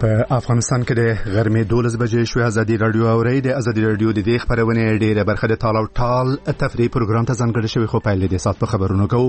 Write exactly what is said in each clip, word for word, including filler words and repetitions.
په افغانستان کې د غرمې دولس بجې شوې. ازادي رادیو اوري د ازادي رادیو د دې خبرونه ډېره برخه د ټال او ټال تفریح پروګرام ته ځانګړې شوې. خو په دې سات په خبرونو کوو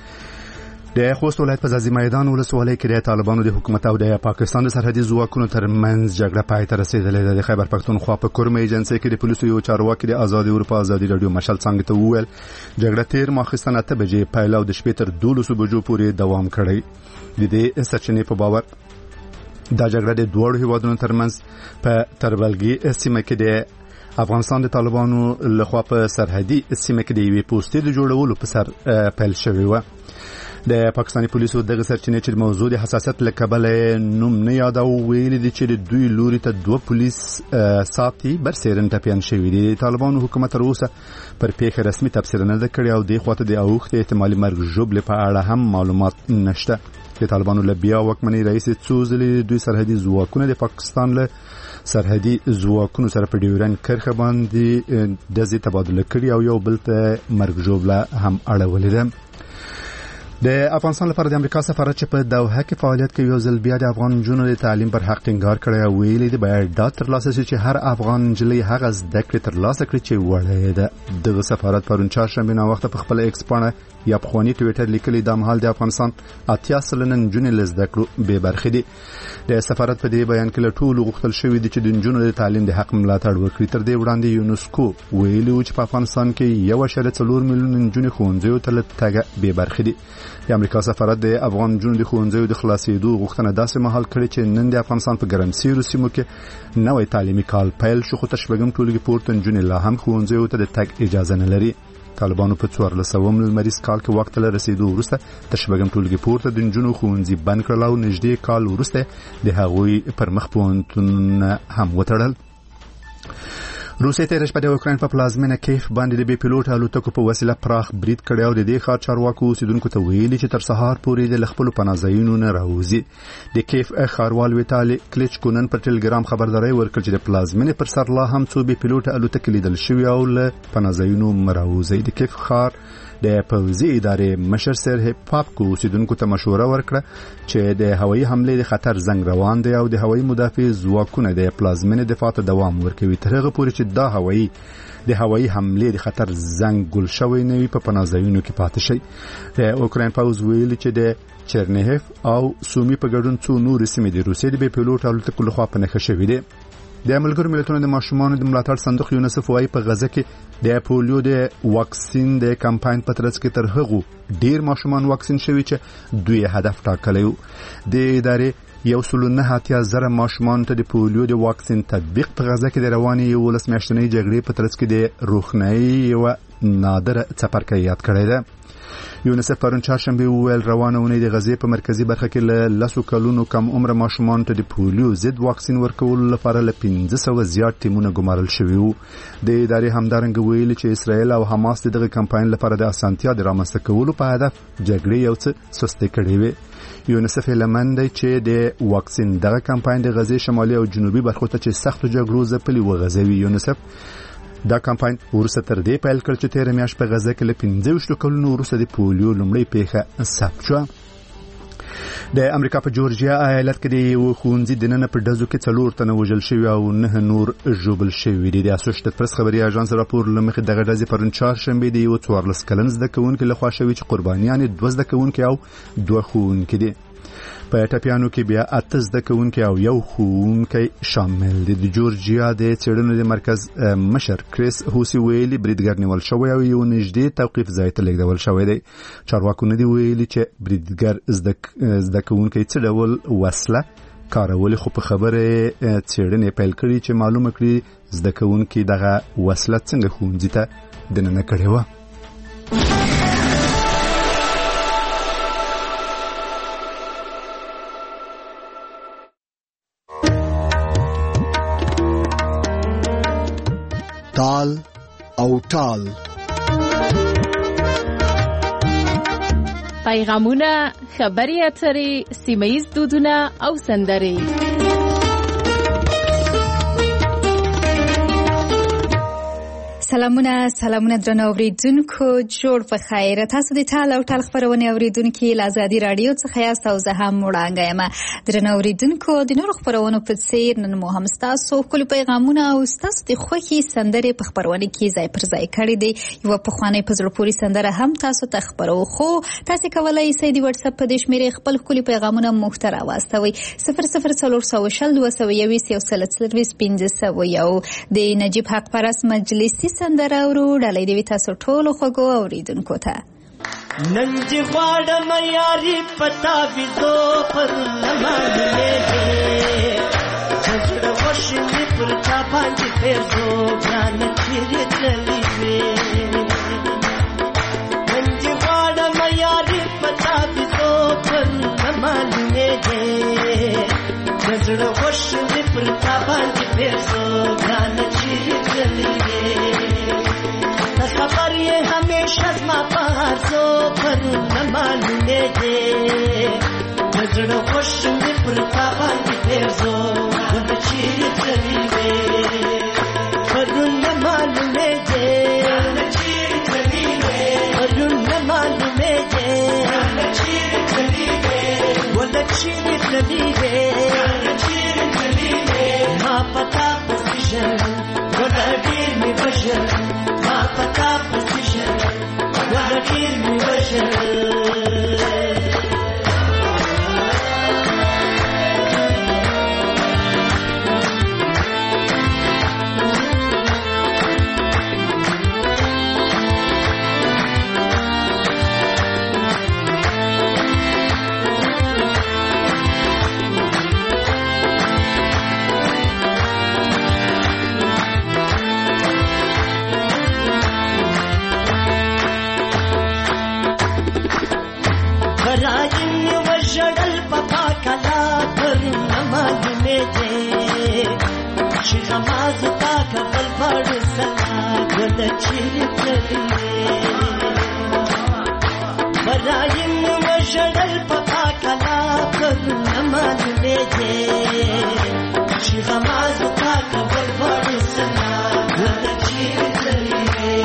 د خوست ولایت په ځاځي میدان ولسوالۍ کې د طالبانو د حکومت او د پاکستان د سرحدي ځواکونو ترمنځ جګړه پای ته رسیدلې ده. د خیبر پښتونخوا په کورمه ایجنسي کې د پولیسو یو چارواکي د ازادي اروپا ازادي رادیو مشال څنګه ته وویل جګړه تیر ماخستان اته بجې پیل او د شپې تر دولس بجو پورې دوام کړی. د دې سرچینې په باور دا جګړه د دوه هیوادونو ترمنځ په تربلګي سیمه کې د افغانستان د طالبانو لخوا په سرحدي سیمه کې د یوې پوسټې د جوړولو په سر پیل شوې و. د پاکستاني پولیسو دغه سرچینې چې موضوع د حساسیت له کبله نوم نه یادو ویلي دي چې د دوی لوري ته دوه پولیس ساتي برسېرن ټپيان شوي دي. طالبانو حکومت تر اوسه پر پیښه رسمي تفسیر نه کړی او د خواته د اوښت احتمالي مرګ ژوبل په اړه هم معلومات نشته. د طالبانو له بیا واکمنۍ رئیس څو ځلې دوی سرحدي ځواکونه د پاکستان له سرحدي ځواکونو سره په ډیورن کرښه باندې د ځې تبادله کړي او یو بل ته مرګ ژوبله هم اړولې ده. د افغانستان لپاره د امریکا سفارت چې په دوحه کې فعالیت کوي یو ځل بیا د افغان نجونو د تعلیم پر حق ټینګار کړی او ویلي دی باید دا ترلاسه شي چې هر افغان نجلۍ هغه زده کړې ترلاسه کړي چې وړه ده. دغه سفارت پرون چهارشنبه ناوخته په خپل ایکس پاڼه یا پخواني ټویټر لیکلي د مهال د افغانستان اتیا سلنه نجونې له زده کړو بې برخې دي. د سفارت په دې بیان کې له ټولو غوښتل شوي دي چې د نجونو د تعلیم د حق ملاتړ وکړي. تر دې وړاندې یونسکو ویلي و چې په افغانستان کې یو اعشاریه څلور میلیونه نجونې ښوونځیو ته له تګه بې برخې دي. د امریکا سفارت د افغان نجونو د ښوونځیو د خلاصېدو غوښتنه داسې مهال کړې چې نن د افغانستان په ګرمسیرو سیمو کې نوی تعلیمي کال پیل شو، خو تر شپږم ټولګي پورته نجونې لا هم ښوونځیو ته د تګ اجازه نه لري. طالبانو په څوارلسم لمریز کال کې وخت له رسیدو وروسته تر شپږم ټولګي پورته د نجونو ښوونځي بند کړل او نږدې کال وروسته د هغوی پر مخ پوهنتونونه هم وتړل. روسیې تېره شپه د اوکراین په پلازمینه کیف باندې د بې پیلوټ الوتکو په وسیله پراخ برید کړی او د دې ښار چارواکو اوسیدونکو ته ویلي چې تر سهار پورې د خپلو پناه ځایونو نه راوځي. د کیف ښاروال ویتالي کلیچکو نن پر ټلګرام خبرداری ورکړ چې د پلازمینې پر سر لا هم څو بې پیلوټ الوتکې لیدل شوي او له پناه ځایونو مه راوځي. د کیف ښار د پوځي ادارې مشر سر هپاپکو اوسیدونکو ته مشوره ورکړه چې د هوایي حملې د خطر زنګ روان دی او د هوایي مدافع ځواکونه د پلازمینې دفاع ته دوام ورکوي تر هغه پورې چې دا هوایي د هوایي حملې د خطر زنګ ګل شوی نه وي په پناه ځایونو کې پاتې شي. د اوکراین پوځ ویلي چې د چرنیهف او سومي په ګډون څو نورې سیمې د روسیې د بې پیلوټ الوتکو لخوا په نښه شوي دي. د ملګرو ملتونو د ماشومانو د ملاتړ صندوق یونیسف وايي په غزه کې د پولیو د واکسین د کمپاین په ترڅ کې تر هغو ډیر ماشومان واکسین شوي چې دوی هدف ټاکلی و. د ادارې یو سل نه اتیا زره ماشومان ته د پولیو د واکسین تطبیق په غزه کې د روانې یولس میاشتنۍ جګړې په ترڅ کې د روښنايي یوه نادره څپرکی یاد کړی ده. یونیسف پرون چهارشنبه وویل روانه اونۍ د غزې په مرکزي برخه کې له لسو کلونو کم عمره ماشومانو ته د پولیو ضد واکسین ورکولو لپاره له پنځه سوه زیات ټیمونه ګمارل شوي وو. د ادارې همدارنګه ویلي چې اسرائیل او حماس د دغه کمپاین لپاره د اسانتیا د رامنځته کولو په هدف جګړې یو څه سستې کړې وې. یونیسف هیله دی چې د واکسین دغه کمپاین د غزې شمالي او جنوبي برخو ته چې سختو جګړو ځپلي وغځوي. یونیسف دا کمپاین ورسته تر دې پیل کړ چې تېره میاشت په غزه کې له پنځه ویشتو کلونو وروسته د پولیو لومړۍ پیښه ثبت شوه. د امریکا په جورجیا ایالت کې د یو ښوونځي دننه په ډزو کې څلور تنه وژل شوي او نه نور ژوبل شوي دي. د اسوشیټډ پریس خبري اژانس راپور له مخې دغه ډزې پرون چهارشنبه د یو څوارلس کلن زده کوونکي لخوا شوي چې قربانیان یې دوه زده کوونکي او دوه ښوونکي دي. په ټپیانو کې بیا اته زده کوونکي او یو ښوونکی شامل دي. د جورجیا د څېړنو د مرکز مشر کریس هوسي ویلي بریدګر نیول شوی او یو نږدې توقیف ځای ته لیږدول شوی دی. چارواکو نه دي ویلي چې بریدګر زده کوونکی څه ډول وسله کارولې، خو په خبره څېړنې پیل کړي چې معلومه کړي زده کوونکي دغه وسله څنګه ښوونځي ته دننه کړې وه. ټال او ټال پیغامونه، خبري اترې، سیمه‌ییز دودونه او سندرې. سلامونه سلامونه درنو اوریدونکو جوړ په خیر. تاسو د ټال او ټال خبرونه اوریدونکو له آزادي رادیو څخه یاست او زه هم وړاندې یم. درنو اوریدونکو د نور خبرونو په څیر نن مو هم تاسو خپل پیغامونه او تاسو د خوښي سندرې په خبرونه کې ځای پر ځای کړی دی. یو په خوانې په زړه پورې سندره هم تاسو ته خبرو خو تاسو کولای شئ د واتس اپ په دې شمیرې خپل خپل پیغامونه مختار واستوي صفر صفر څلور سوه شل دوه سوه یویشت یو سل څلوېښت پنځه سوه یو. د نجیب حق پرست مجلسي سندره ورو ډالۍ دی تاسو ټولو خوږو اوریدونکو ته. نن چې غواړم یاري پتا ویزو پر لمانځلې چړ وښنی پر چا باندې پېزو ځان چیرې تللی وې. نن چې غواړم یاري پتا ویزو پر لمانځلې چړ وښنی پر چا باندې پېزو ځان چیرې تللی وې. خبر یہ ہمیشہ ما پارزو پر نہ معلومے دے نظر خوش میں پرتا باندھی پیرزو گل چیر چلی وے پر نہ معلومے دے چیر چلی وے پر نہ معلومے دے چیر چلی وے گل چیر چلی وے چیر چلی وے ماں پتا پوزیشن گل دیر میں بشر پتا پوزیشن ورګیر می وشل. برایم وشړل پتا کلا پر نماز میں دے شیخ نماز کا قبر بڑ سنا ول چیر چلی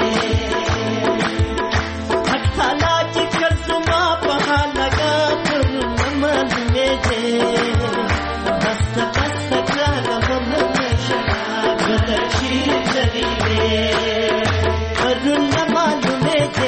حق تعالی کی قسم په لگا پر نماز میں دے بس بس کلا مم شنا ول چیر چلی پر نماز میں دے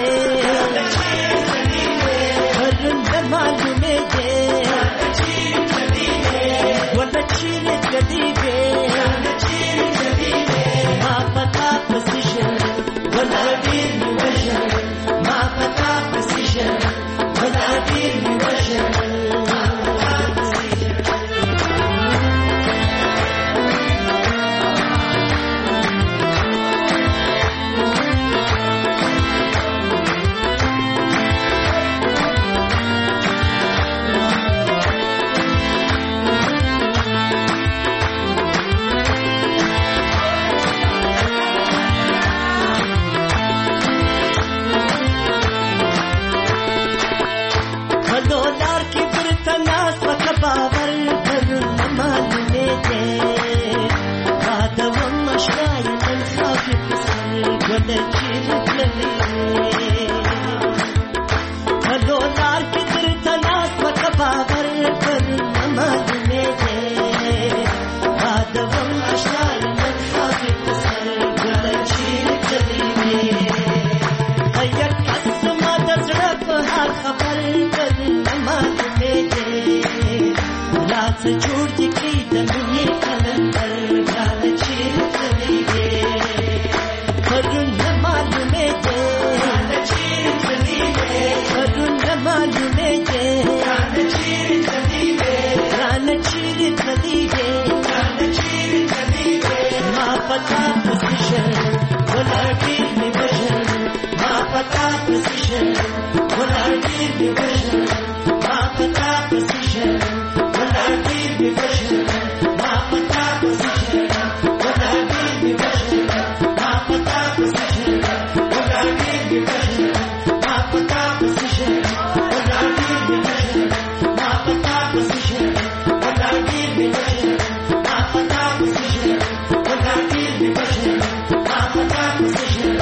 Position.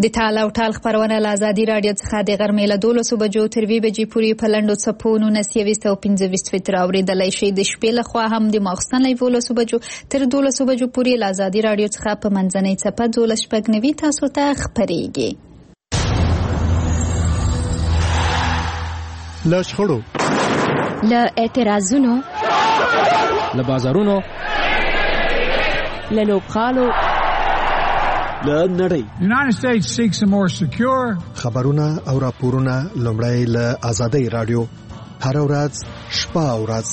د تال او ټال خبرونه له ازادي راډیو څخه د غرمې له دولسو بجو تر دوه بجې پورې په لنډو څپو نولس یویشت او پنځه ویشت فیټ اورېدلی شئ. د شپې لخوا هم د ماخوستن له یولسو بجو تر دولسو بجو پورې له ازادي راډیو څخه په منځنۍ څپه دولس شپږ نوي تاسو ته خپرېږي. له شخړو، له اعتراضونو، له بازارونو، له لوبغالو، له نړۍ. United States seeks a more secure. خبرونه او راپورونه لومړی له ازادي رادیو هر ورځ شپه او ورځ.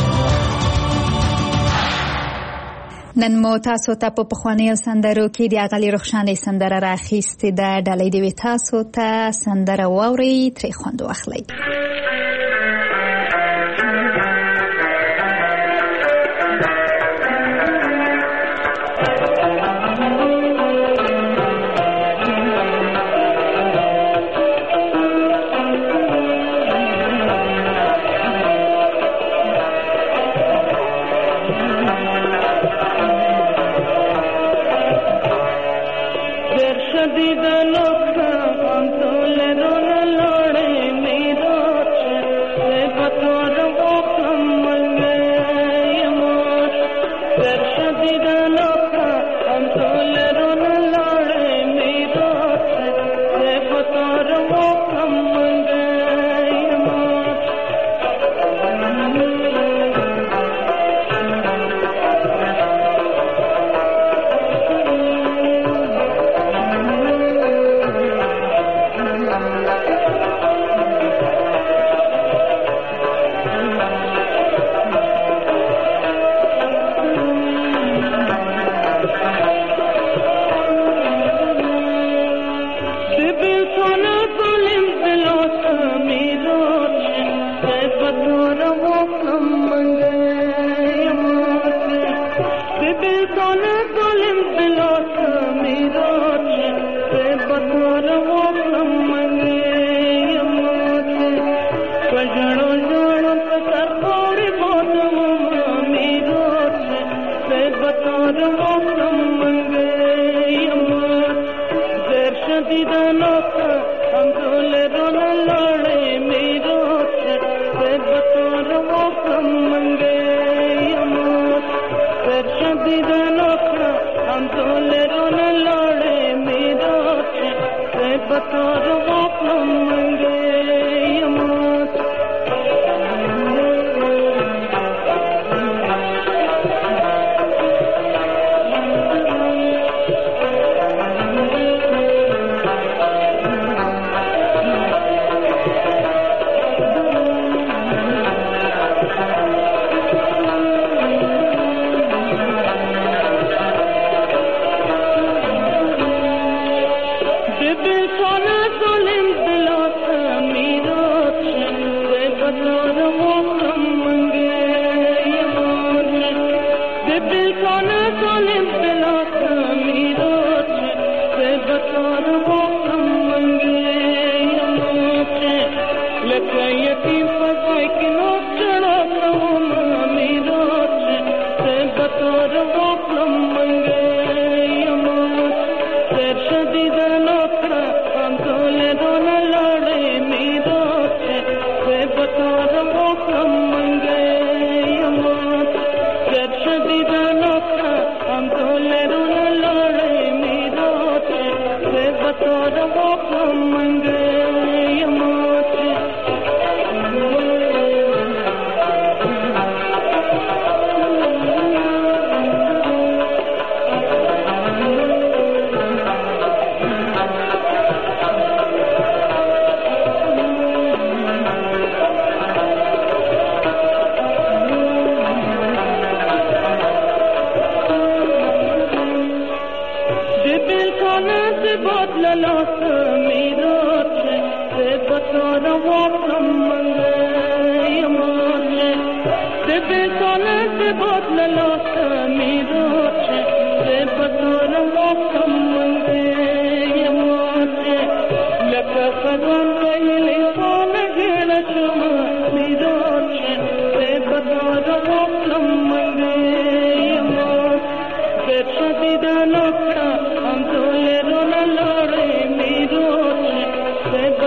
نن مو تاسو ته په پخوانیو سندرو کې د اغلې رخشانې سندره راخیستې ده. ډالۍ دې تاسو ته سندره واورئ، ترې خوند واخلئ. I'm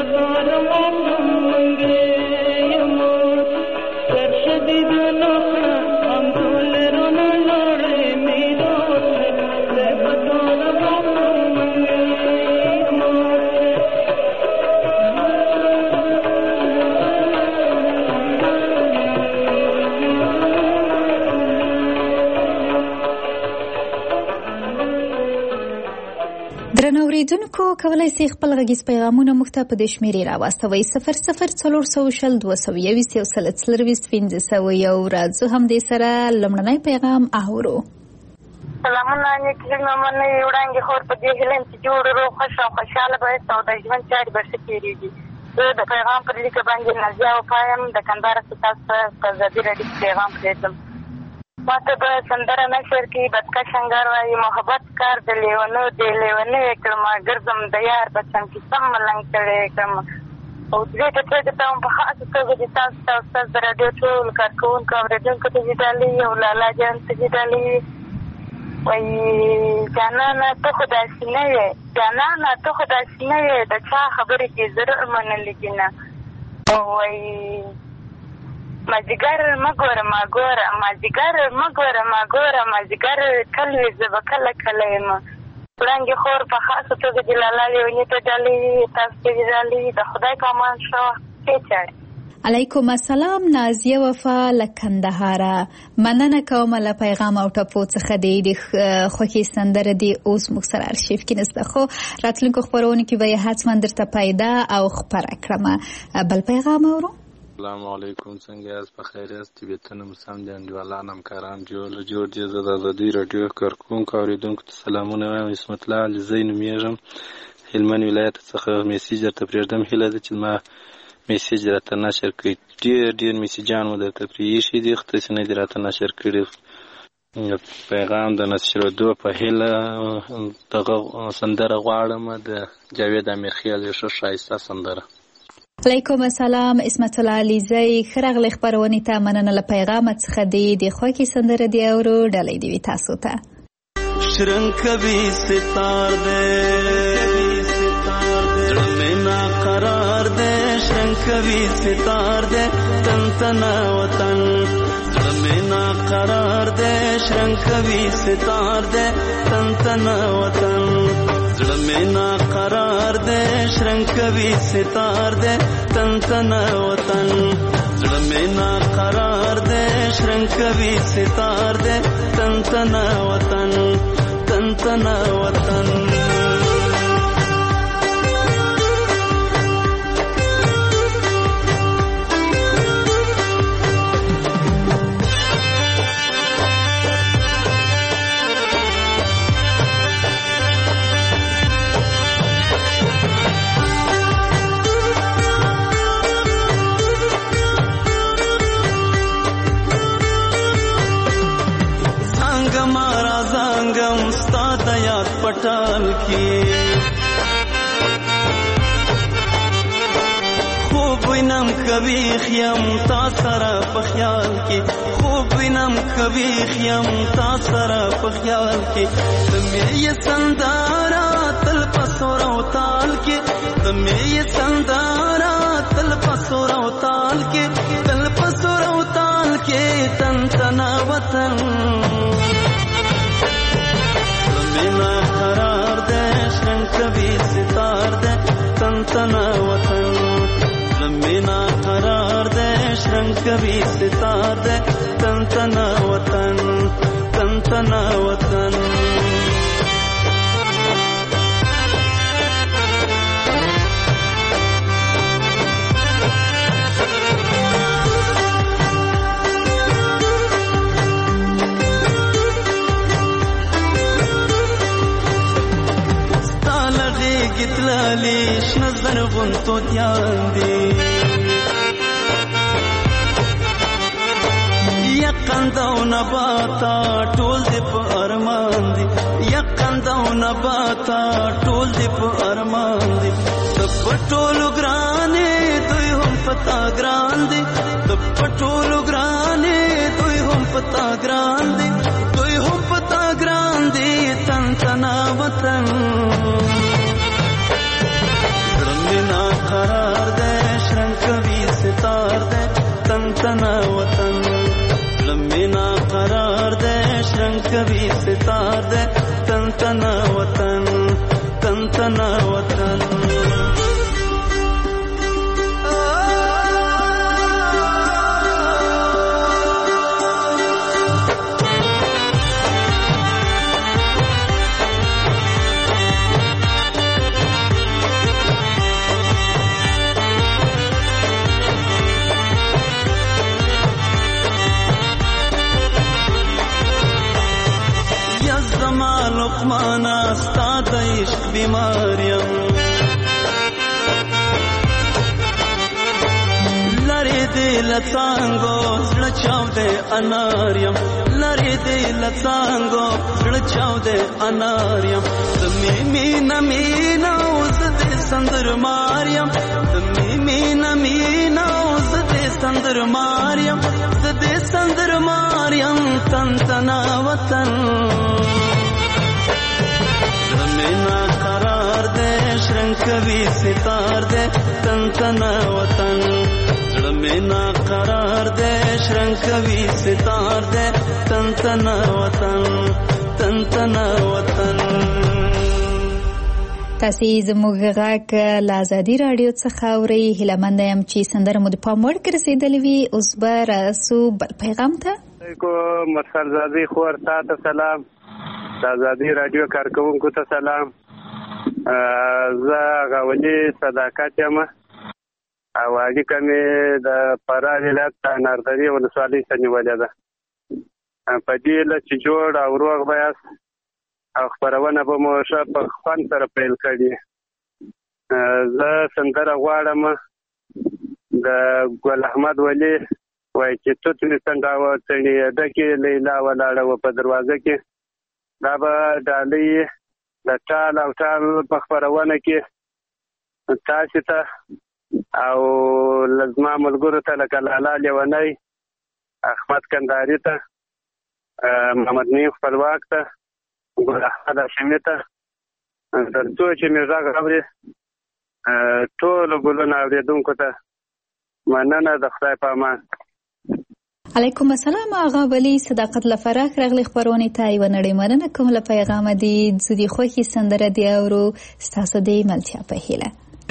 اوریدونکو کولای شي خپل غږیز پیغامونه موږ ته په دې شمیرې راواستوئ صفر صفر څلور سوه شل دوه سوه یویشت یو سل څلرویشت پنځه سوه یو. راځو همدې سره لومړنی پیغام اورو. سلامونه نیکي مېرمنې وړاندې خور په دې هیله یم چې جوړ روغ خوښ او خوشحاله به یاست او د ژوند چارې به ښه تېرېږي. زه د پیغام پر لیکه باندې نازیه وفا یم د کندهار څخه تاسو ته په ازادي راډیو کې پیغام پرېږدم. ما ته به سندره نشر کې بدکه شنګار وایي محبت کار د لیونو د لیونو یې کړم ګرځم د یار په څنګ کې سم ملنګ کړی کړم. او دې ته څه ته هم په خاصه توګه د تاسو ته استاد د راډیو ټول کارکوونکو اورېدونکو ته دې ډالۍ او لالا جان ته دې ډالۍ وایي جانانه ته خو داسې نه یې جانانه ته خو داسې نه یې د چا خبرې دې ضرور منلې دي نه. او وایي مازدیګر مه ګوره ما ګوره مازدیګر مه ګوره ما ګوره مازدیګر کل وي زه به کله کله یم. وړاندې خور په خاصه توګه د لالا لیوني ته ډالۍ تاسو ته دې ډالۍ د خدای په امان ښه وخت ښې چارې. علیکم السلام نازیه وفا له کندهاره. مننه کوم له پیغام او ټپو څخه دی د خوښې سندره دی اوس موږ سره ارشیف کې نسته خو راتلونکو خپرونو کې به یې حتما درته پیدا او خپره کړم. بل پیغام اورو. السلام علیکم څنګه یاست په خیر یاست طبیعتونه مو سم دي انډیوالان همکاران جوړ جوړ دي. زه د ازادي راډیو کارکوونکو اورېدونکو ته سلامونه وایم. عصمت الله علیزی نومیږم هلمند ولایت څخه میسیج درته پرېږدم. هیله ده چې ما میسیج راته نشر کړئ. ډېر ډېر میسیجان مو درته پرېښي دي خو تاسې نه دي راته نشر کړي. پیغام د نشرېدو په هیله دغه سندره غواړم د جاوید امیرخیل یو ښه ښایسته سندره. علیکم السلام اسمت الله علیزی ښه راغلی خپرونې ته مننه له پیغامه څخه دی د خوښې سندره دی اورو ډالۍ دې وي تاسو ته. شرنګ کوي ستار دې زړه مې ناقرار دې شرنګ کوي ستار دې تن تنا وطن زړه مې ناقرار دې شرنګ کوي ستار دې تن تنا وطن زړه مې ناقرار دې شرنګ کوي ستار دې تن تنا وطن زړه مې ناقرار دې شرنګ کوي ستار دې تن تنا وطن تن تنا وطن. پټال کې خوب وینم کوي خیم تا سره په خیال کې خوب وینم کوي خیم تا سره په خیال کې د مې سندارا تل پسور او تال کې د مې سندارا تل پسور او تال کې تل پسور او تال کې تن تنا وطن مینا قرار دے شرنگ کبھی ستار دے تن تنا وطن مینا قرار دے شرنگ کبھی ستار دے تن تنا وطن تن تنا وطن. گتلالی شنزر غنتو دیان دی یقنداو نباتا ټول دی په ارمان دی یقنداو نباتا ټول دی په ارمان دی د پټولو ګرانې دوی هم پتا ګران دی د پټولو ګرانې دوی هم پتا ګران دی دوی هم پتا ګران دی تن تنا وطن قرار بیماریم لری دی لڅانګو زړه چاودې اناریم لری دی لڅانګو زړه چاودې اناریم تمې مینا مینا اوس دې سندر ماریم تمې مینا مینا اوس دې سندر ماریم دې سندر ماریم تن تنا وطن زمینا قرار دے شرنکوی ستار دے تن تنا وطن زمینا قرار دے شرنکوی ستار دے تن تنا وطن تن تنا وطن تاسې زموږ غږ له ازادي راډیو څخه اورئ. هیله منده یم چې سندره مو د پام وړ ګرځېدلې وي. اوس به راسو بل پیغام ته. مرسلزادې خور تا ته سلام، د ازادي راډیو کارکوونکو ته سلام. زه غولي صداقت یم او اړیکه مې د فراه ولایت اناردري ولسوالۍ ته نیولې ده. په دې هیله چې جوړ او روغ به یاست او خپرونه به مو ښه په خوند سره پیل کړي. زه سندره غواړم د ګل احمد ولي وایي چې توت مې څنګه وڅڼي ډکې لیلا ولاړه وه په دروازه کې. دا به ډالۍ د ټال او ټال په خپرونه کې تاسې ته او زما ملګرو ته لکه لالا لیونی، احمد کندهاري ته، محمد نعیم خپلواک ته، ګل احمد هاشمي ته، تر څو چې مې غږ اوري ټولو ګلونو اورېدونکو ته مننه. د خدای په امان. علیکم السلام آغا ولی صداقت لفراق رغلی خبرونی تا ایو نړۍ مننه کوم له پیغام دی زدي خوخي سندره دی اورو ستاسو دی ملتیا په هیله.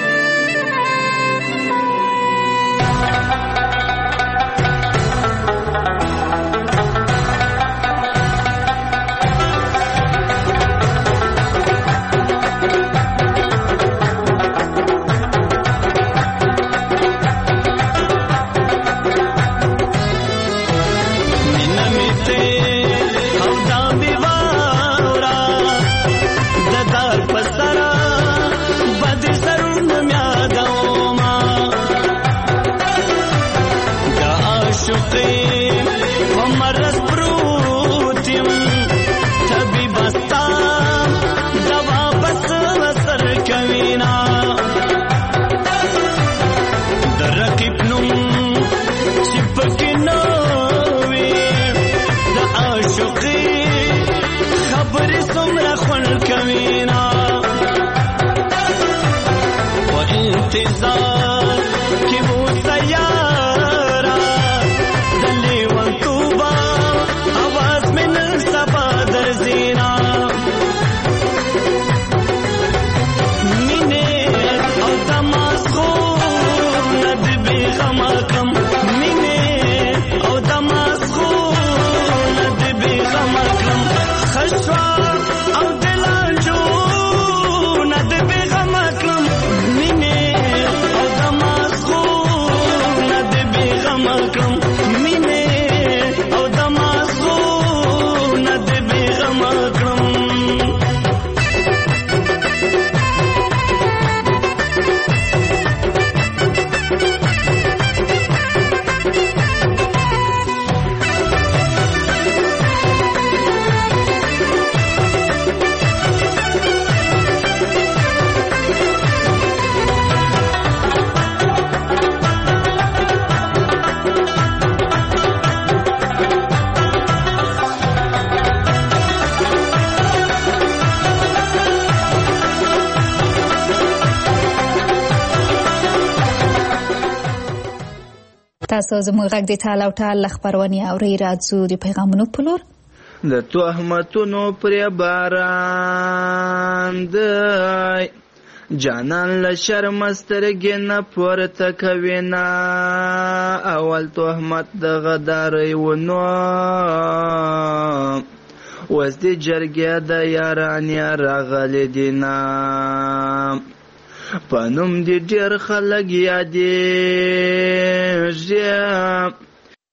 تاسو زموږ غږ د ټال او ټال خبرونه اورئ. راځو د پیغامونو په لور. د تهمتونو پر باران دی جانان له شرم سترګې نه پورته کوي نه اول تهمت د غدارۍ ونو اوس د جرګې د یارانې راغلي دي نه په نوم دې ډېر خلک یادېږي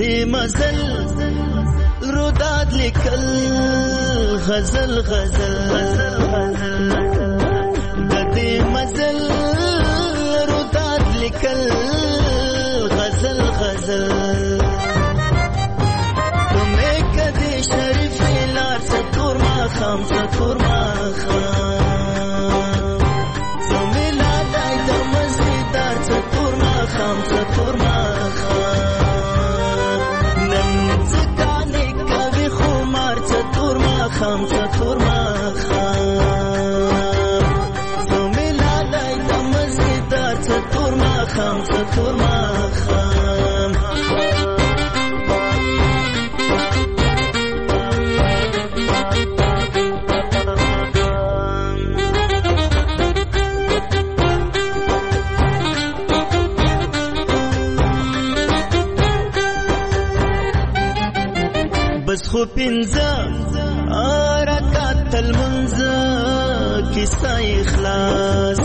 دې مزل روداد لیکل غزل غزل د دې مزل روداد لیکل غزل غزل تمه کدی شریف لار ستور ما خام ستور ما خام تمه لا دای د مزیدار ستور ما خام ستور ما خام نن څکانه کوي خمار ستور ما خام ستور ما خام تمه لا دای د مزیدار ستور ما خام ستور ما خام بس خو پنځه رکعت المنځ کیسه اخلاص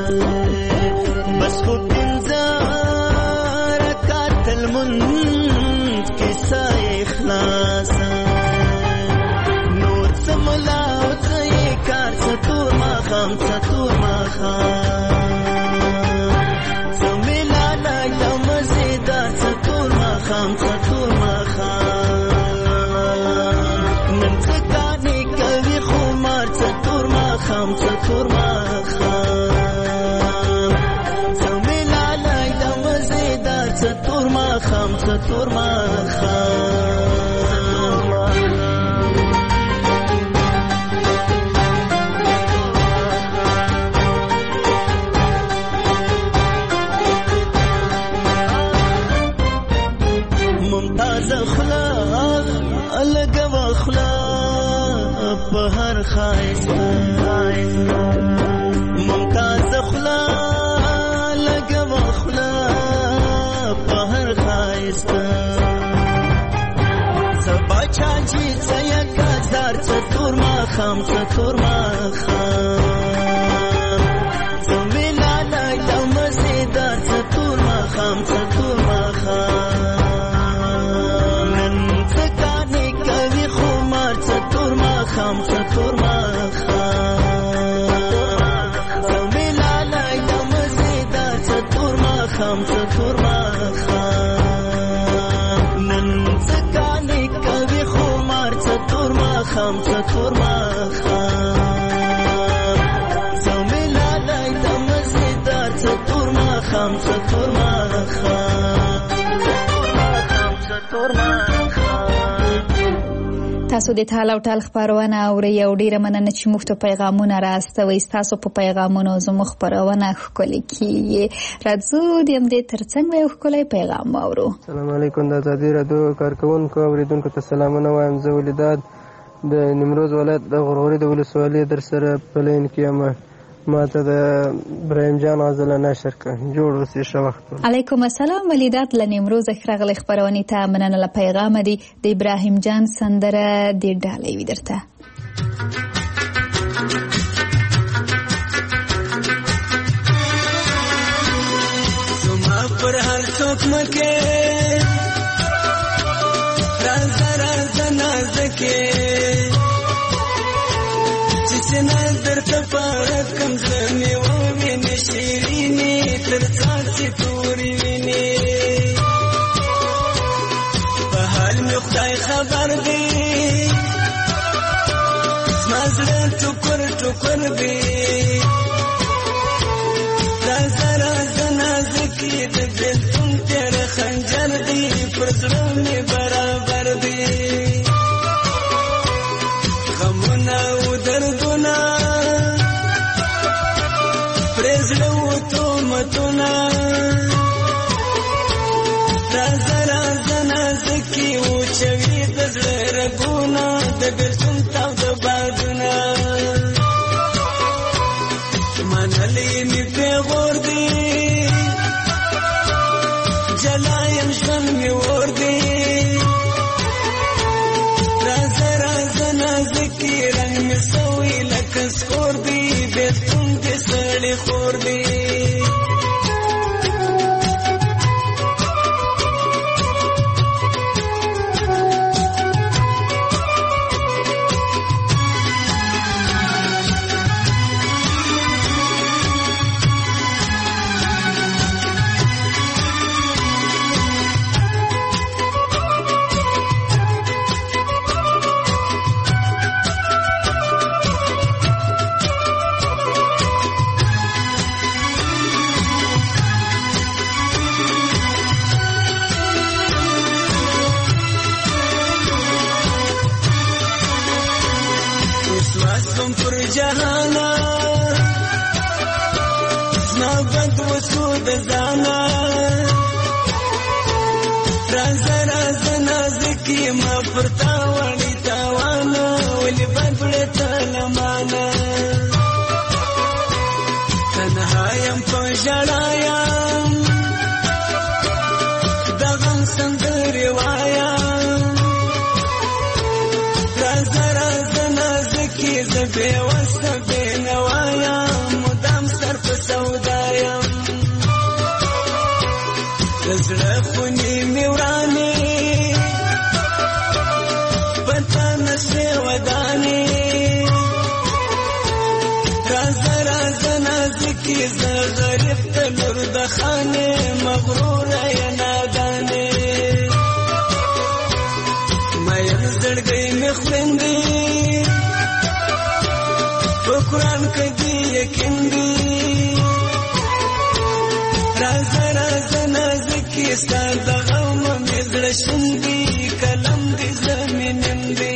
بس خو پنځه رکعت المنځ کیسه اخلاص نور سملا او څه کار ستور ما خام ستور ما خام سملا لای د مزیدار ستور ما خام ستور ما خام خام ستور ما خام سمیلا لای د مزیدار ستور ما خام ستور ما خام ممتاز اخلاق الګو اخلاق په هر خایسته ممتاز اخلاق لګو اخلاق په هر خایسته سبا چاچی څیا کار ستور ما خام ستور ما خام زمیلا لای د مزیدار ستور ما خام ستور ما خام نن څکانه کوي خمار ستور ما خام ستور ما خام ستور ما خام نن څکانه کوي خمار ستور ما خام ستور ما خام زمیلا لای د مزیدار ستور ما خام ستور ما خام ستور ما تاسو د ټال او ټال خبرونه اورئ او ډیره مننه چې موږ ته پیغامونه راستوي تاسو په پیغامونو زموږ خبرونه ښکلي کیږي راځو د همدې ترڅنګ یو ښکلی پیغام واورو. السلام علیکم د ازادي راډیو کارکونکو اوریدونکو ته سلامونه وایم. زه ولیداد د نیمروز ولایت د غرغوري د ولسوالۍ در سره پلین کې یم. ما ته د ابراهیم جان غزل نشر کړ. جوړ اوسې ښه وخت. علیکم السلام ولیدات له نیمروز ښاغلي خبرونې ته مننه له پیغام دی د ابراهیم جان سندره د ډالۍ وي درته. زما پر هر څوک مکه راز راز نازکه نظر تفارت کم زمی و ویني شیرینی تر څاڅي توري ویني په حال مې خدای خبر دی زما ټوکر ټوکر دی راز راز نازکي د بلتون تیر خنجر دی پر زړه مې برابر دی غمونه او دردونه پرزلو تو متونه راز راز نازکي او چوي د زړه رګونه د بلتون تاو د بادونه پر تا وړي تاوانه ولې بدبړې تلمانه تنها یم په ژړا یم د غم سندرې وایم راځه راځه نازکې زه بېوسه بېنوا یم مدام سر په سودا یم د زړه خونې مې ورانې په تا نشوې ودانې راځه راځه نازکې زه غریب ته لور د خانې مغروره یې نادانې مایم زړګی مې خوریندې په قرآن کې دې یقین دی راځه راځه نازکې ستا د غم مې زړه شین دی قلم دې زمینم دی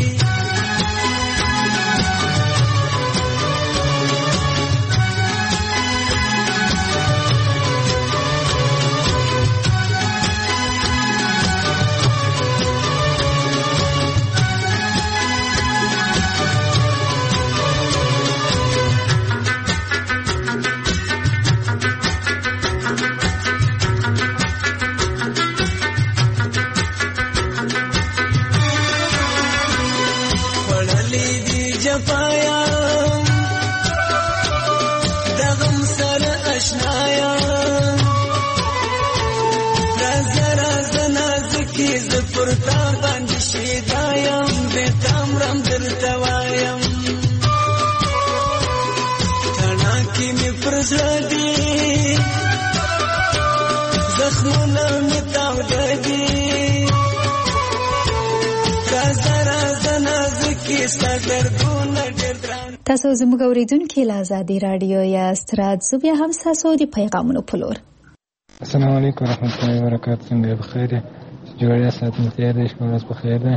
تاسو زموږ اوریدونکو له آزادي رادیو یاست. راځو بیا هم تاسو د پیغامونو په لور. السلام علیکم ورحمۃ اللہ وبرکاتہ. څنګه بخیر جوړیا ساتم تیار دې شپه ورځ بخیر ده.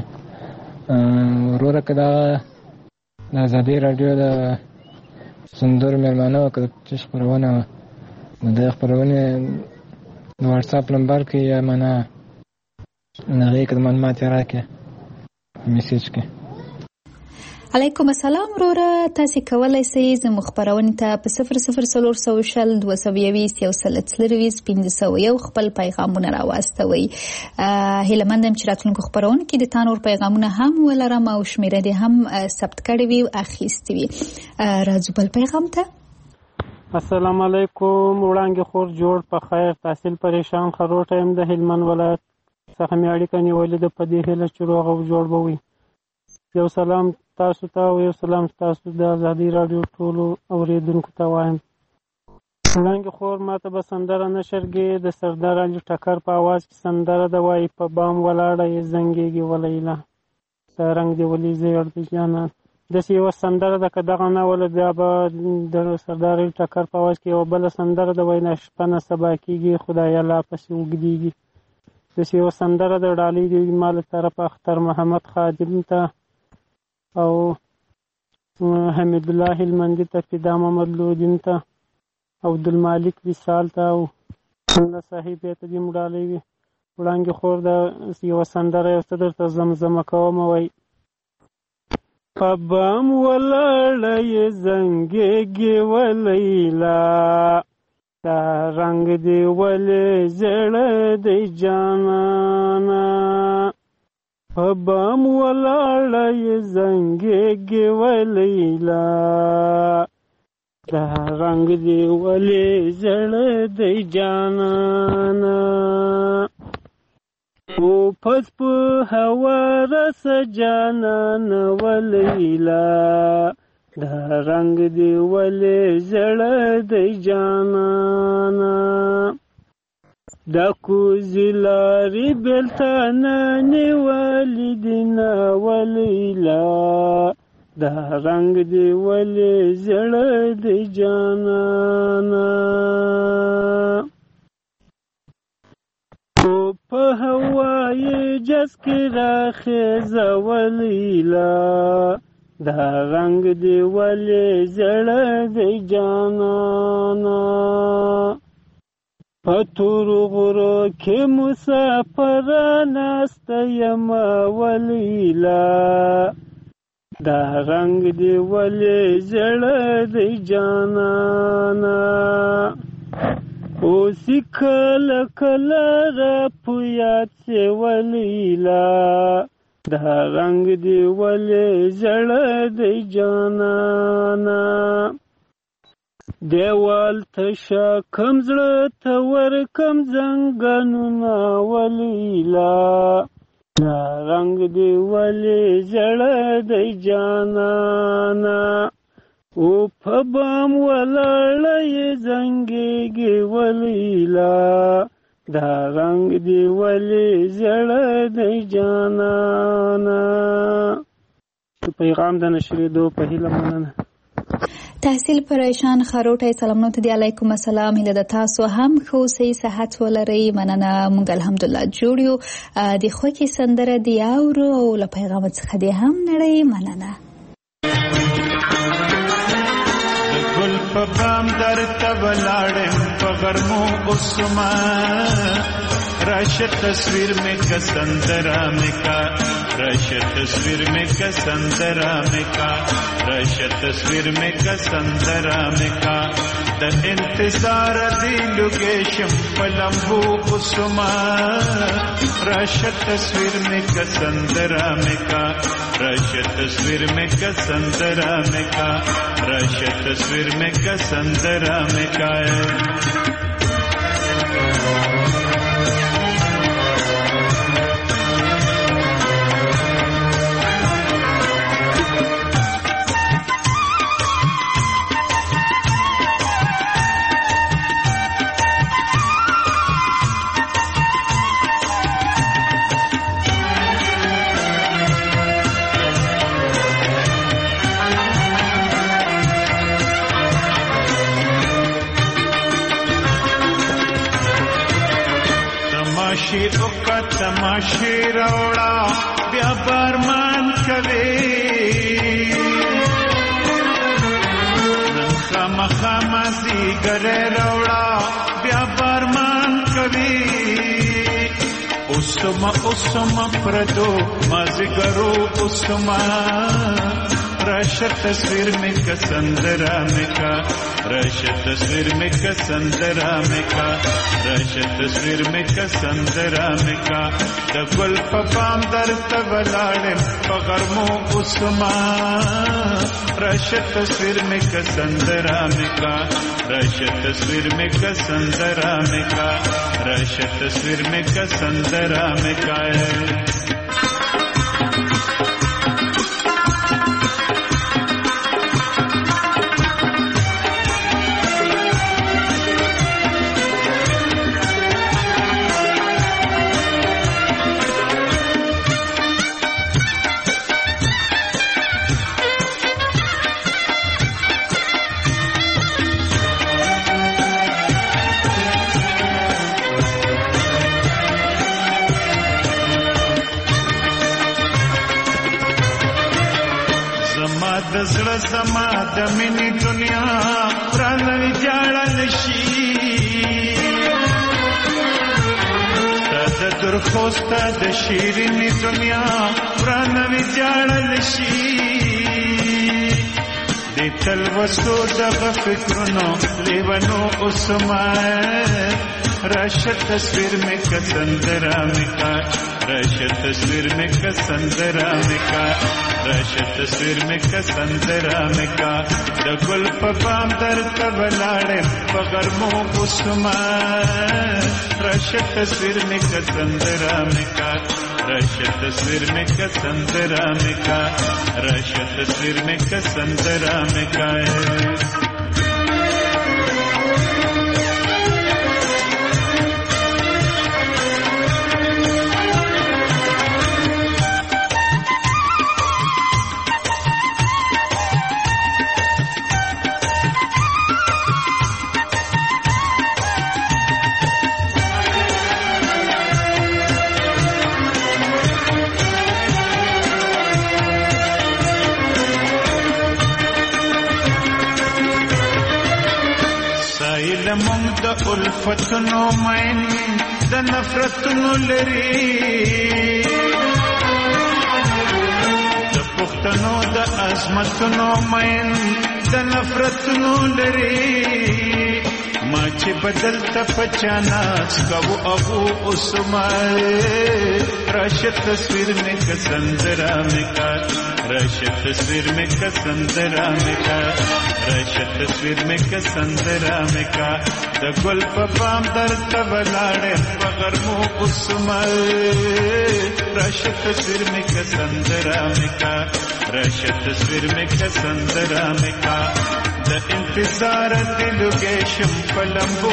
وروره کدا د آزادي رادیو د سندور مېلمانه وکړه چې خبرونه د خبرونه د واتس اپ نمبر کې یا معنا نه کې معلومات راکې میسج کې. علیکم السلام وروره، تاسو کولای شئ زموږ خبرونه ته په صفر صفر څلور سوه شل دوه سوه یوویشت یو سل څلرویشت پنځه سوه یو خپل پیغامونه راواستوئ. هیله مندم چې راتلونکو خبرونه کې د تاسو پیغامونه هم ولرم او شمیره دې هم ثبت کړي وي او اخیستي وي. راځو بل پیغام ته. السلام علیکم. وړاندې خور جوړ په خیر تحصیل پریشان خروټ ایم د هلمند ولایت څخه مې اړیکه نیولې ده په دې هیله چې روغ او جوړ به وي. یو سلام تاسو ته او یو سلام تاسو د آزادي رادیو ټولو اوریدونکو ته وایم. وړاندې خور ماته به سندره نشرګې د سردار علي ټکر په اواز کې سندره ده وایي په بام ولاړه یې زنګېږي ولیله د رنګ دې ولي زیړ د جانان. داسې یوه سندره ده که دغه نه وله بیا به د سردار علي ټکر په اواز کې یوه بله سندره ده وایي نه شپه نه سبا کېږي خدایه لا پسې اوږدېږي. داسې یوه سندره ده ډالۍ دې ما له طرفه اختر محمد خادم ته او حمید الله هلمندي ته فدا محمد لودین ته او عبدالمالک وصال ته او الله صاحب ته دې مډالۍ وي. وړاندې خور د یوه سندره یو څه درته زمزمه کوم وایي په بام ولاړه یې زنګېږي ولیلا دا رنګ دې ولې زړه دی جانانه په بام ولاړه یې زنګېږي ولیلا دا رنګ دې ولې زړه دی جانانه او پس په هوا رس جانانه ولیلا دا رنګ دې ولې زړه دی جانانه دا کوزی لارې بېلتانه نیولې دینه ولیلا دا رنګ دې ولې زړه دی جانانه او په هوایې جز کې راخېزه ولیلا دا رنګ دې ولې زړه دی جانانه پتور غرو کې مسافر ناست یم ولیلا دا رنگ دی ولی زړه دی جانانا اوسی کله کله را پویات سی ولیلا دا رنگ دی ولی زړه دی جانانا دیوال تشا کم زړه ته ورکم زنګنونه ولیلا دا رنگ دی ولی زړه دی جانانا او په بام ولاړی زنګیږي ولیلا دا رنگ دی ولی زړه دی جانانا. پیغام د نشریدو په هیله مننه. تحصیل پریشان خروټی سلامونه ته دی. علیکم السلام. هله د تاسو هم خو صحیح صحت ولرئ. مننه. مونږ الحمدلله جوړ یو. د خو کې سندره دی اورو او له پیغام څخه دی هم نړۍ مننه. ګل په بام درته ولاړم په غرمو اوسما راشه تصویر میں کسندرا میں کا راشه تصویر میں کسندرا میں کا راشه تصویر میں کسندرا میں کا د انتظار دی لوکیشن پلمبو اوسما راشه تصویر میں کسندرا میں کا راشه تصویر میں کسندرا میں کا راشه تصویر میں کسندرا میں کا تماشی روڑا بیا برمان کوي خام خام سی گرے روڑا بیا برمان کوي اسما اسما پردو مازگرو اسما راشه تصویر میں کسندرا میں کا راشه تصویر میں کسندرا میں کا راشه تصویر میں کسندرا میں کا د ګل په پام درته ولاړم په غرمو اسما راشه تصویر میں کسندرا میں کا راشه تصویر میں کسندرا میں کا راشه تصویر میں کسندرا میں کا زړه زما د مینې دنیا پرانوي جاړل شي د درخواست د شیرینې دنیا پرانوي جاړل شي د تلوسو دغه فکرونو لیونو اوسما راشه تصویر میں کسندرا میں کا راشه تصویر میں کسندرا میں کا راشه تصویر میں کسندرا میں کا د ګل په پام درته ولاړم په غرمو اوسما راشه تصویر میں کسندرا میں کا راشه تصویر میں کسندرا میں کا راشه تصویر میں کسندرا میں کا الفتونو مین د نفرتونو لري د پښتنو د عظمتونو مین د نفرتونو لري ما چې بدل ته پچاناس کو ابو عثمان راشد تصویر میں کسندرا میں کا راشد تصویر میں کسندرا میں کا راشد تصویر میں کسندرا میں کا د ګل په پام در تبلاړې پغرمو عثمان راشد تصویر میں کسندرا میں کا راشد تصویر میں کسندرا میں کا د انتظار دلو گیشم پلمبو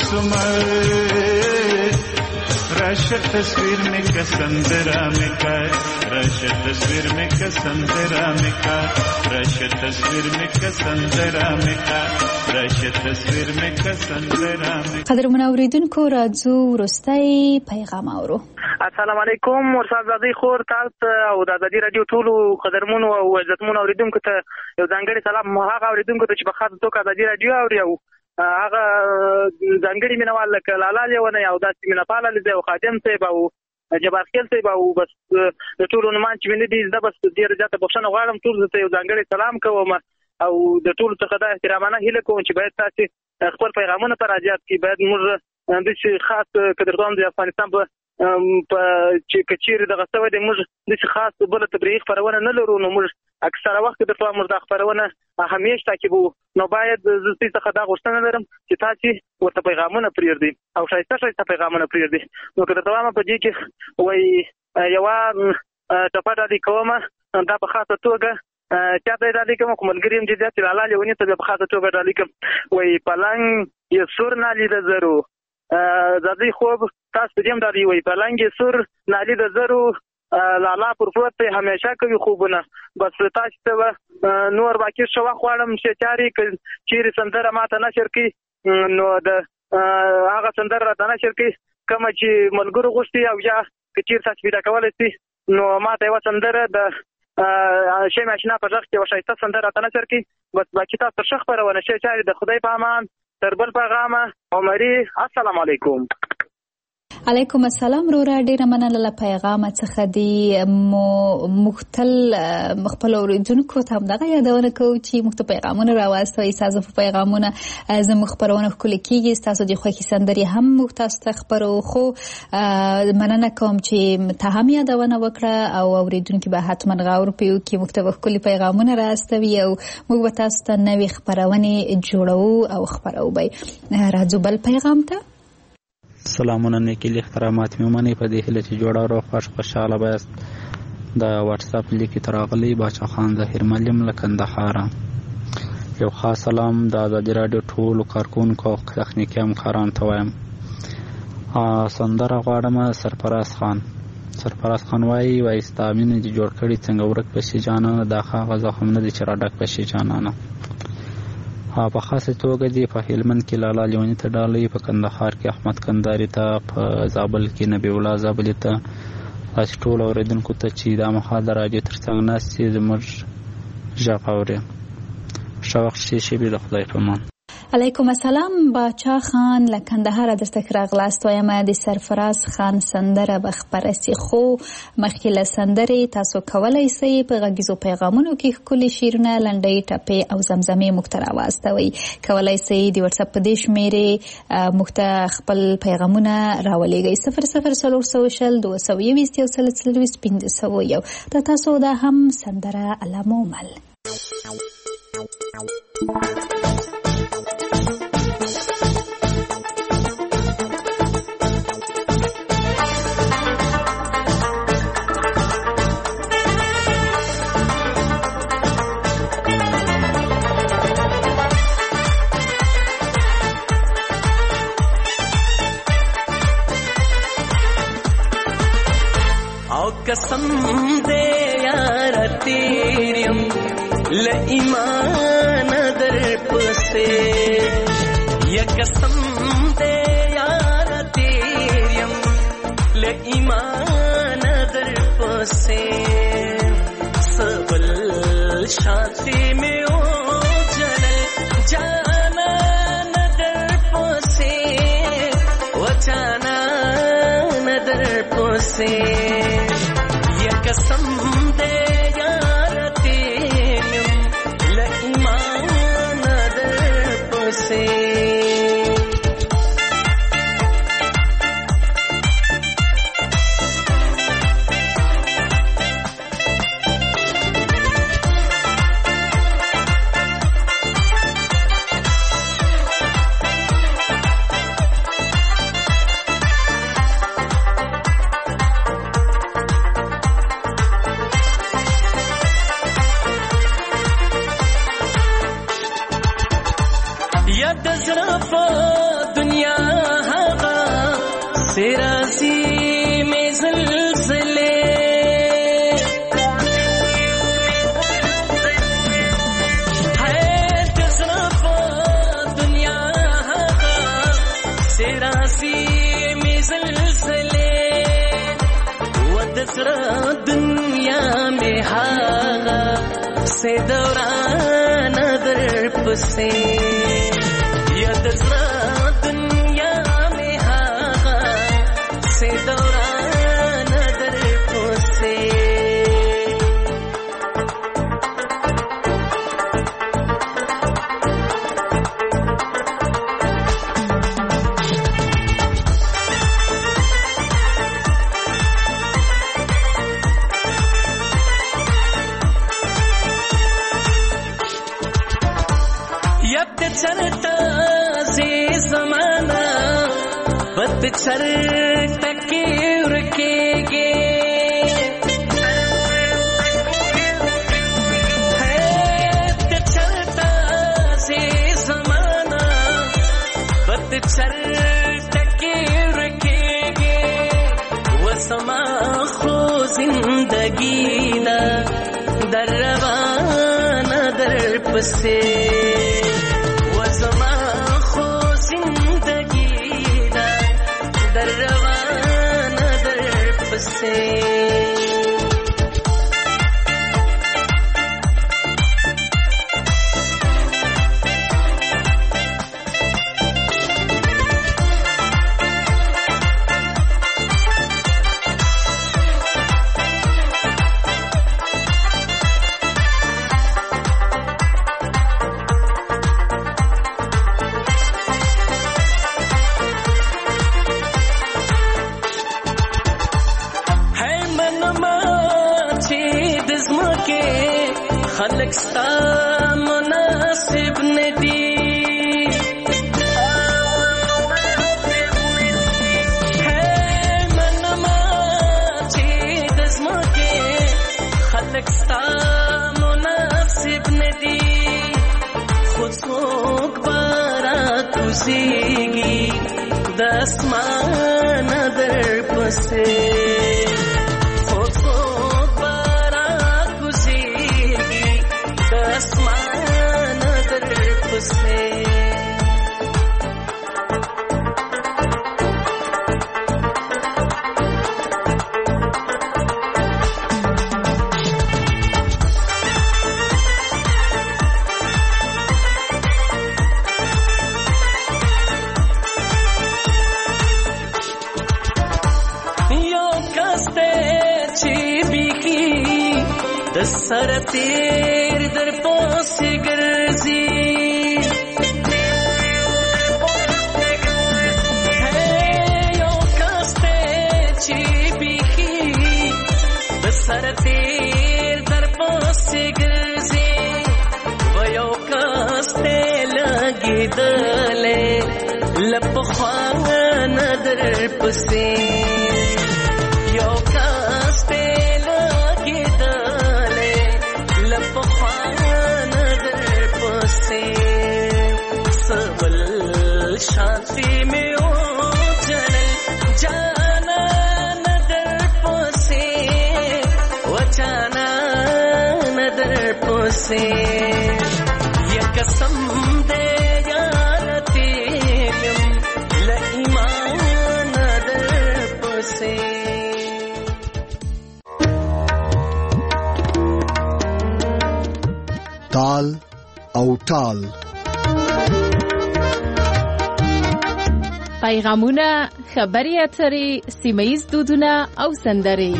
عثمان راشد تصویر میں کسندرا میں کا راشد تصویر میں کسندرا میں کا راشد تصویر میں کسندرا میں کا راشد تصویر میں کسندرا میں قدرمن اوریدونکو راځو وروستی پیغام اورو. السلام علیکم ورسال زادی خور تاسو او د ازادي رادیو ټولو قدرمنو او عزتمنو اوریدونکو ته یو ځانګړی سلام. هغه اوریدونکو ته چې په خاص توګه ازادي رادیو اوري او هغه ځانګړي مینوال لکه لالا لیونه او داسې مینپال لیدي او خادم صاحب او جبار خیل صاحب او بس د ټولو نومان چې مینه دي زه بس ډېر زیاته بخښنه غواړم. ټول ته یو ځانګړی سلام کوم او د ټولو څخه دا احترامانه هیله کوم چې باید تاسو خپل پیغامونه ته راځي چې باید موږ د خاص قدردان د افغانستان په په چې کچیر دغه سوي د موږ د خاص بل تبلیغ خبرونه نه لرو نو موږ اکثره وخت د موږ د خبرونه همیشه تعقیبو نو باید زه څه دا غوښتنه لرم چې تاسو ورته پیغامونه پریږدئ او شایسته شایسته پیغامونه پریږدئ. نو که د دوامه په دې کې وای یو ټپه د کومه دا په خاصه توګه چا د دې کوم کوملګریم چې د لاله ونی ته په خاصه توګه د لیکم وای پلنګ یې سور نالي د زرو زادی خوب تاسو دیم دادی وای پلنګ سر نالی د زرو لالا پر پروت همیشه کوي خوبونه بس تاسو ته نور باقی شو خواړم چې چاري چیرې سندره ماته نشر کی نو د هغه سندره د نشر کی کوم چې ملګرو غوښتي او یا کچیر تاسو پیدا کولای شئ نو ماته یو سندره د شي ماشنا په ځخ کې وشایته سندره د نشر کی بس باقی تاسو شخ پرونه شي چاري د خدای په امان تربل پیغامه عمري. السلام علیکم. علیکم السلام رورا ډیره مننه پیغام څخه دی مو مختل مخبل اوریدونکو ته دغه یادونه کوم چې مخته پیغامونه راوستوي تاسو په پیغامونه از مخبرونه کلی کیږي تاسو د خوښي سندري هم مختص خبرو خو مننه کوم چې ته هم یادونه وکړه او اوریدونکو به حتما غور پیو کې مختبه کلی پیغامونه راستوي او موږ به تاسو ته نوې خبرونه جوړو او خبرو به راځو بل پیغام ته. سلامونه نیکی احترامات میومنی په دې هله چې جوړه رو خوش خوشاله بست د واتس اپ لیکي تراغلی باچا خان ظاهر ملیم لکندهار. یو خاص سلام د ازادي رادیو ټولو کارکونکو تخنیکی همکاران ته وایم. سندره غواړم سرفراز خان سرفراز خان وایي وایي ستا مینه چې جوړ کړي څنګه ورک پشي جانانه دا هغه زخم نه دي چې را ډک پشي جانانه. په خاصه توګه دی په هلمند کې لالا لیونی ته ډالۍ په کندهار کې احمد کنداري ته په زابل کې نبی الله زابل ته تاسو ټول اوریدونکو ته چې دا مخه د راډیو ترڅنګ ناستې زموږ ژغ اوري ښه وخت شي به د خدای په امان. علیکم السلام باچا خان لکندهار درته راغلاست وایم د سرفراز خان سندره بخبرسي خو مخکې له سندرې تاسو کولای شئ په غږیزو پیغامونو کې خپل شیرونه لنډۍ ټپې او زمزمې مخترا واستوي. کولای شئ د واتس اپ په دې شمیرې مخته خپل پیغامونه راولېږئ صفر صفر څلور سوه شل دوه سوه یویشت یو سل څلوېښت پنځه سوه یو دا تاسو دا هم سندره علامومل. कसम दे यार तेरियम ल ईमान दर पसे या कसम दे यार तेरियम ल ईमान दर पसे सबल शांति में ओ जल जाना नदर पसे پسې یا قسم دې یار تیم له ایمان در پسې से दौरान दर पसे या दसरा दुनिया में हागा से दौरान दर पसे सर टके उड़केगे है चलता से जमाना बदचर टके उड़केगे वो समा खो जिंदगी ना दरवाना दर पसे वो समा खो जिंदगी दरवाना दर पसे खलक सा मुनासिब ने दी है मनमा चीद के खलक सा मुनासिब ने दी खुद सोक बारा तुझेगी दसमान दर पसे आसमान दर पसे यो कस्ते छिपी की दसर तेर दर पोसे गर्जी है यो कस्ते छिपी की दसर तेर दर पोसे गर्जी वयो कस्ते लगी दले लप ख्वान दर पसे यो कस्ते लगी दले लप ख्वान दर पसे सबल शांति में ओ जनल जाना नदर पसे वचाना नदर पसे ये कसम दे यार तेलम ल ईमान नदर पसे ताल او ټال پیغامونه خبري اترې سیمه‌یز دودونه او سندرې.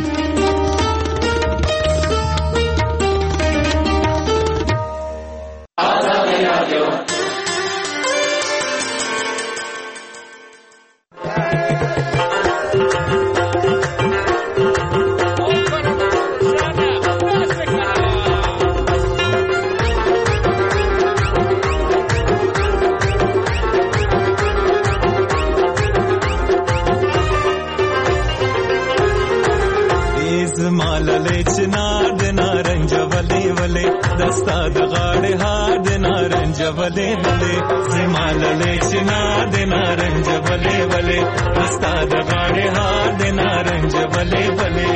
دستا د غاړې هار د نارنج ولې ولې زماله چنا د نارنج ولې ولې دستا د غاړې هار د نارنج ولې ولې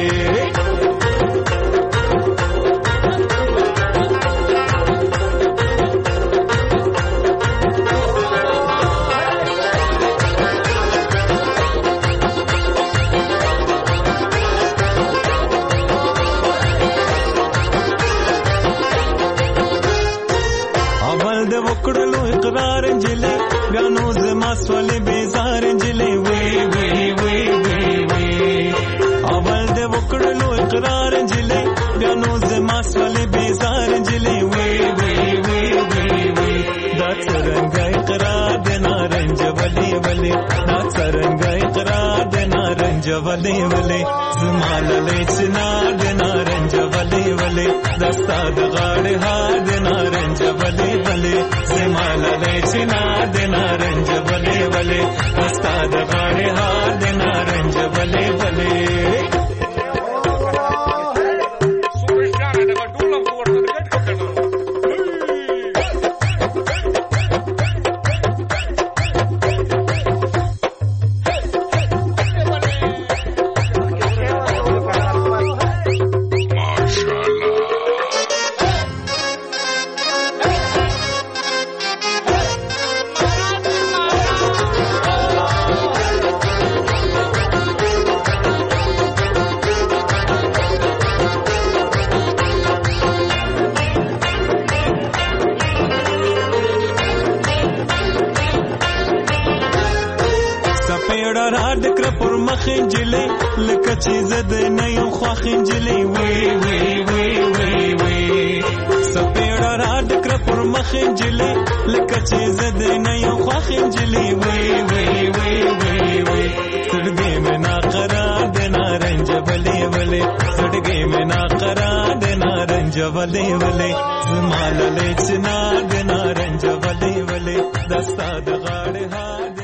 اقرار انجلې بیا نو زما سولې بیزار انجلې وی وی وی وی وی اول د وکړلو اقرار انجلې بیا نو زما سولې بیزار انجلې وی وی وی وی وی دا څنګه اقرار د نارنج ولې ولې دا څنګه اقرار د نارنج ولې ولې زما له چنا د نارنج ولې ولې دستا د غاړې هار د نارنج ولې ولې زماله چنا د نارنج ولې ولې دستا د غاړې هار د نارنج ولې ولې خنجلې لکه چې زده نه یم خوا خنجلې وی وی وی وی وی سپېړه را ډکره پر مخ خنجلې لکه چې زده نه یم خوا خنجلې وی وی وی وی وی سړګې مې نا قرار د نارنج ولې ولې سړګې مې نا قرار د نارنج ولې ولې زماله چنا د نارنج ولې ولې دستا د غاړې هار